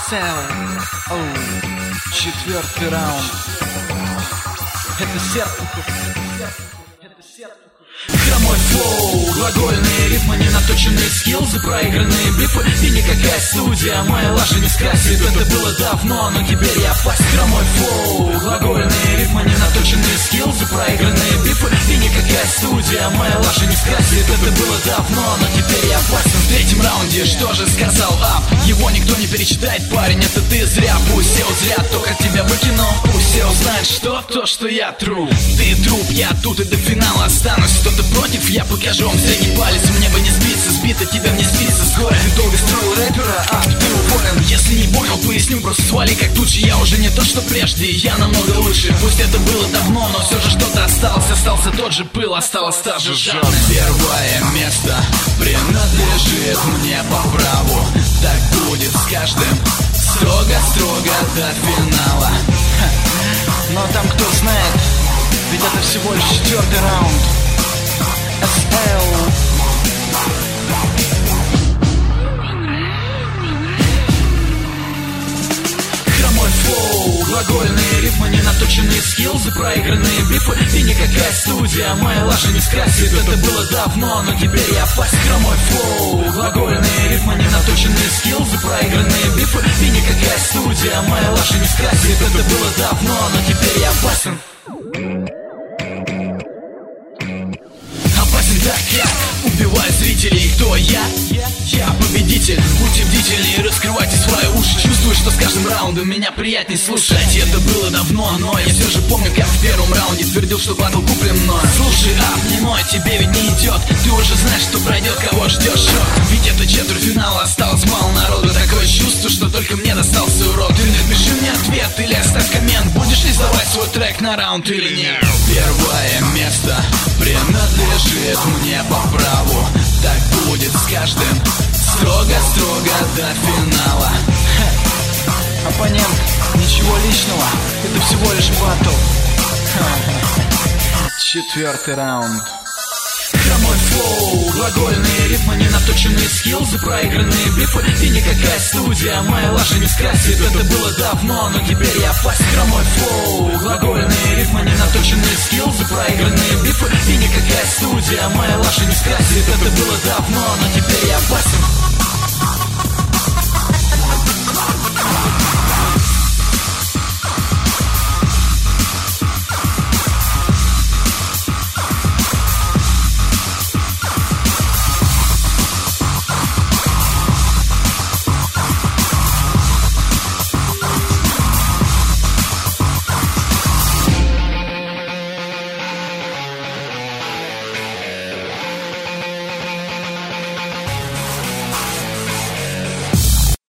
SL. Четвертый раунд. Это Серпухов. Хромой флоу, глагольные рифмы, ненаточенные скиллзы, проигранные бифы. И никакая студия моя лажа не скрасит. Это было давно, но теперь я опасен. Хромой флоу, глагольные рифмы, ненаточенные скиллзы, проигранные бифы. И никакая студия моя лажа не скрасит. Это было давно, но теперь я опасен. В третьем раунде, что же сказал ап? Его никто не перечитает, парень, это ты зря. Пусть все узрят, только тебя выкину. Пусть все узнают, что то, что я труп. Ты труп, я тут и до финала останусь. Кто-то против, я покажу вам средний палец. Мне бы не сбиться, сбито тебя не сбиться скоро. Ты долго строил рэпера, ты уволен. Если не понял, поясню, просто свали как тучи. Я уже не то, что прежде, я намного лучше. Пусть это было давно, но все же что-то осталось. Остался тот же пыл, осталась та же жадность. Первое место принадлежит мне по праву. Так будет с каждым, строго-строго до финала. Но там кто знает, ведь это всего лишь четвертый раунд. SL. Хромой флоу, глагольные рифмы, ненаточенные скиллзы, проигранные бифы. И никакая студия моя лажа не скрасит. Это было давно, но теперь я опасен. Хромой флоу, глагольные рифмы, ненаточенные скиллзы, проигранные бифы. И никакая студия моя лажа не скрасит. Это было давно, но теперь я опасен. Так я убиваю зрителей, кто я? Я победитель. Будьте бдительнее, раскрывайте свои уши. Чувствую, что с каждым раундом меня приятнее слушать. Это было давно, но я все же помню, как в первом раунде твердил, что батл куплен мной. Слушай, не мой, тебе ведь не идет. Ты уже знаешь, что пройдет, кого ждешь шок. Ведь это четвертьфинал, осталось мало народу. Такое чувство, что только мне достался урок. Ты напиши мне ответ или оставь коммент. Будешь ли сдавать свой трек на раунд или нет? Первое место принадлежит мне по праву. Так будет с каждым, строго-строго до финала. Оппонент, ничего личного, это всего лишь батл. Четвертый раунд. Хромой флоу, глагольные рифмы, ненаточенные скиллзы, проигранные бифы. И никакая студия моя лажа не скрасит. Это было давно, но теперь я опасен. Хромой флоу, глагольные рифмы, ненаточенные скиллзы, проигранные бифы. И никакая студия моя лажа не скрасит. Это было давно, но теперь я опасен.